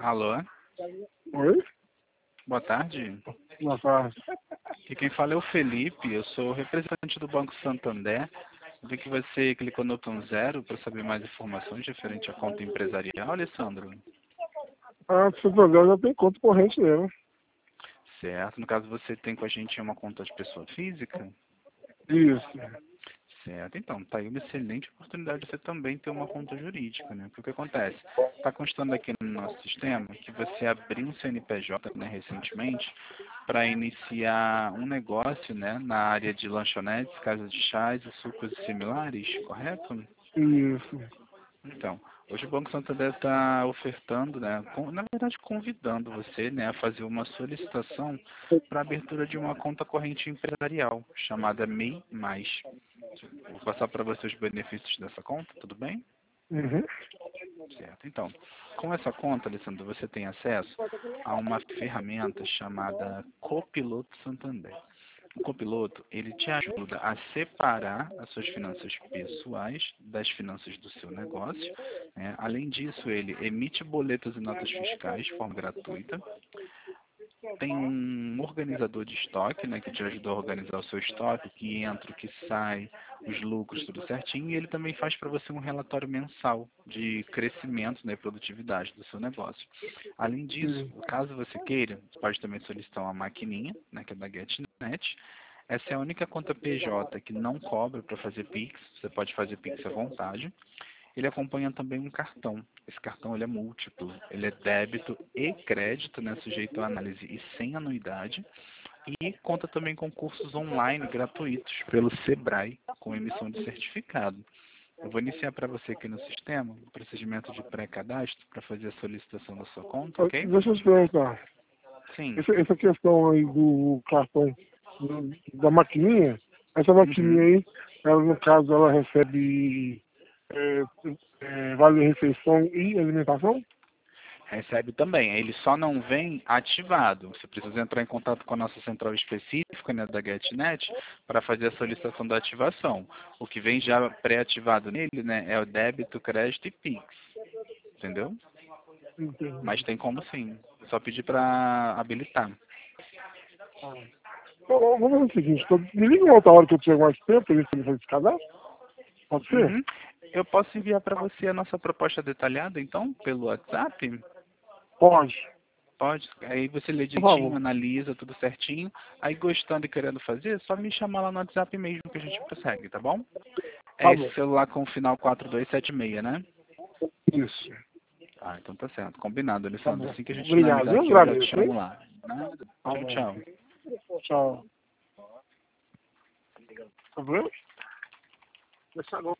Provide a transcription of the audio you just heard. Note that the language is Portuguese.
Alô, Oi? boa tarde. Boa tarde. Aqui quem fala é o Felipe, eu sou representante do Banco Santander. Vi que você clicou no botão 0 para saber mais informações referente à conta empresarial, Alessandro. Ah, do Santander já tem conta corrente nele. Certo, no caso você tem com a gente uma conta de pessoa física? Isso. Certo, então, tá aí uma excelente oportunidade de você também ter uma conta jurídica, né? Porque o que acontece? Está constando aqui no nosso sistema que você abriu um CNPJ, né, recentemente, para iniciar um negócio, né, na área de lanchonetes, casas de chás e sucos e similares, correto? Isso. Então, hoje o Banco Santander está ofertando, né, na verdade convidando você, né, a fazer uma solicitação para a abertura de uma conta corrente empresarial, chamada MEI+. Vou passar para você os benefícios dessa conta, tudo bem? Uhum. Certo. Então, com essa conta, Alessandro, você tem acesso a uma ferramenta chamada Copiloto Santander. O copiloto, ele te ajuda a separar as suas finanças pessoais das finanças do seu negócio, né? Além disso, ele emite boletos e notas fiscais de forma gratuita. Tem um organizador de estoque, né, que te ajuda a organizar o seu estoque, o que entra, o que sai, os lucros, tudo certinho. E ele também faz para você um relatório mensal de crescimento, né, e produtividade do seu negócio. Além disso, Sim. caso você queira, você pode também solicitar uma maquininha, né, que é da GetNet. Essa é a única conta PJ que não cobra para fazer Pix. Você pode fazer Pix à vontade. Ele acompanha também um cartão. Esse cartão ele é múltiplo. Ele é débito e crédito, né, sujeito à análise e sem anuidade. E conta também com cursos online gratuitos pelo Sebrae, com emissão de certificado. Eu vou iniciar para você aqui no sistema o procedimento de pré-cadastro para fazer a solicitação da sua conta, ok? Deixa eu te perguntar. Sim. Essa questão aí do cartão, da maquininha, essa maquininha Uhum. aí, ela, no caso, ela recebe vale refeição e alimentação? Recebe também. Ele só não vem ativado. Você precisa entrar em contato com a nossa central específica, né, da GetNet, para fazer a solicitação da ativação. O que vem já pré-ativado nele, né, é o débito, crédito e Pix. Entendeu? Mas Entendi. tem como sim. É só pedir para habilitar. Ah. Então, vamos fazer o seguinte, me liga uma outra hora que eu tiver mais tempo, para ver se ele faz esse cadastro. Pode ser? Uhum. Eu posso enviar para você a nossa proposta detalhada, então, pelo WhatsApp? Pode. Pode. Aí você lê Por direitinho, favor. analisa tudo certinho. Aí gostando e querendo fazer, só me chamar lá no WhatsApp mesmo que a gente prossegue, tá bom? É Tá esse bom. celular com o final 4276, né? Isso. Ah, então tá certo. Combinado, Tá Alessandro. bom. Assim que a gente Obrigado. finalizar Eu aqui, eu já te agradeço, hein? chamo lá. Nada. Tá Tchau, bom. tchau. Tchau. Tá vendo? Começar agora.